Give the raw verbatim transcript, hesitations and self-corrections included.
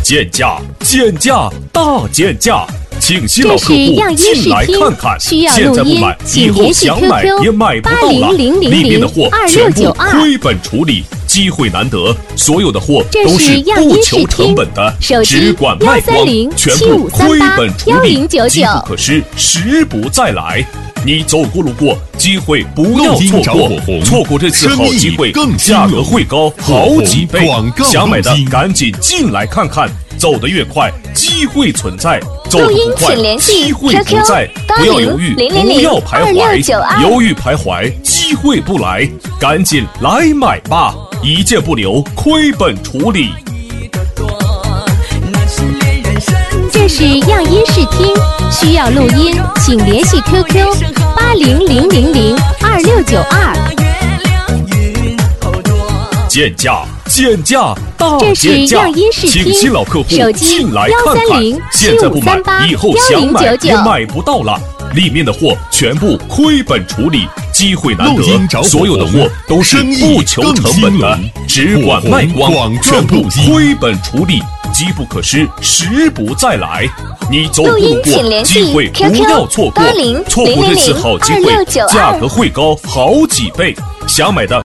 减价，减价，大减价！请新老客户进来看看，现在不买，以后想买也买不到了。里面的货全部亏本处理，机会难得，所有的货都是不求成本的，只管卖光，全部亏本处理，机不可失，时不再来。你走过路过，机会不要错过，错过这次好机会，价格会高好几倍。想买的赶紧进来看看，走得越快，机会存在；走得不快，机会不在。不要犹豫，不要徘徊，犹豫徘徊，机会不来。赶紧来买吧，一件不留，亏本处理。 这是样音视听，需要录音，请联系 Q Q 八零零零零二六九二。 减价，减价，大减价！请新老客户进来看看，现在不买，以后想买也买不到了。里面的货全部亏本处理，机会难得，所有的货都是不求成本的，只管卖光，全部亏本处理。机不可失，时不再来。你走过路过，机会不要错过，错过这次好机会，价格会高好几倍。想买的